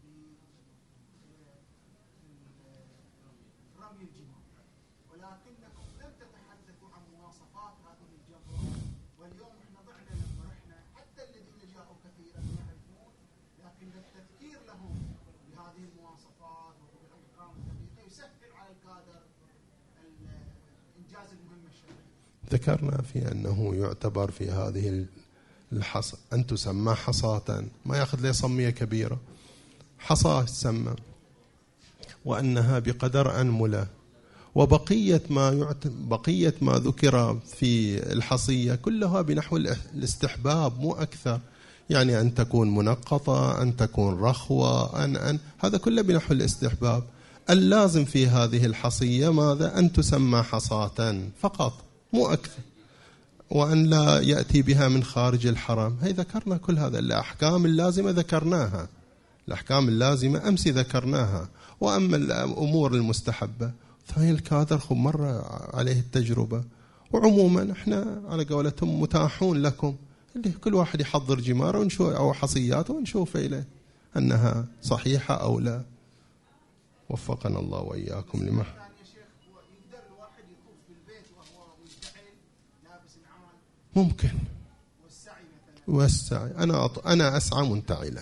برمي الجمار، ولكنكم لم تتحدثوا عن مواصفات هذه الجمرة. واليوم احنا ضعنا لما رحنا، حتى الذين جاءوا كثيرا يعرفون، لكن التذكير لهم هذه المواصفات وبالأحكام الدقيقة يسهل على القادر إنجاز المهمة الشرعية. ذكرنا في أنه يعتبر في هذه الحصى أن تسمى حصاة، ما يأخذ لي صمية كبيرة، حصاة تسمى، وأنها بقدر أنملة، وبقية ما ذكر في الحصية كلها بنحو الاستحباب مو أكثر، يعني أن تكون منقطة، أن تكون رخوة، هذا كله بنحو الاستحباب. اللازم في هذه الحصية ماذا؟ أن تسمى حصاة فقط مو أكثر، وأن لا يأتي بها من خارج الحرم. هي ذكرنا كل هذا الأحكام اللازمة، ذكرناها الأحكام اللازمة أمس ذكرناها. وأما الأمور المستحبة فهي الكادر مر عليه التجربة، وعموما احنا على قولتهم متاحون لكم، اللي كل واحد يحضر جماره ونشوف أو حصياته ونشوف إليه أنها صحيحة أو لا. وفقنا الله وإياكم لما. يقدر الواحد يطوف بالبيت وهو مشتعل لابس نعال؟ ممكن. والسعي مثلا؟ والسعي أنا أسعى منتعلا.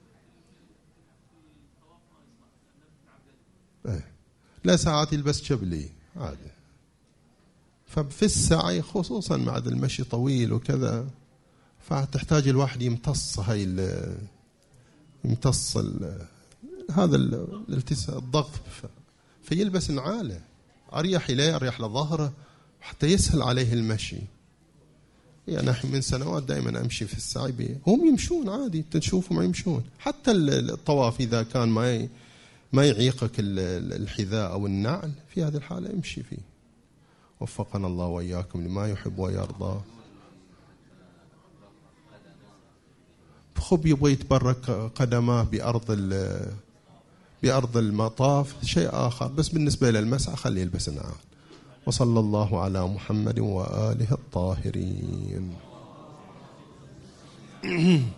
لا ساعات يلبس شبلي عادي. ففي السعي خصوصا مع المشي طويل وكذا، فتحتاج الواحد يمتص هذا الضغط، فيلبس نعاله أريح إليه، أريح لظهره، حتى يسهل عليه المشي. يعني من سنوات دائما أمشي في السعي هم يمشون عادي، تشوفهم يمشون. حتى الطواف إذا كان ما يعيقك الحذاء أو النعل، في هذه الحالة امشي فيه. وفقنا الله وإياكم لما يحب ويرضى. خب يبغى يتبرك قدماه بأرض المطاف شيء آخر، بس بالنسبة للمسعى خليه يلبس نعال. وصلى الله على محمد وآله الطاهرين.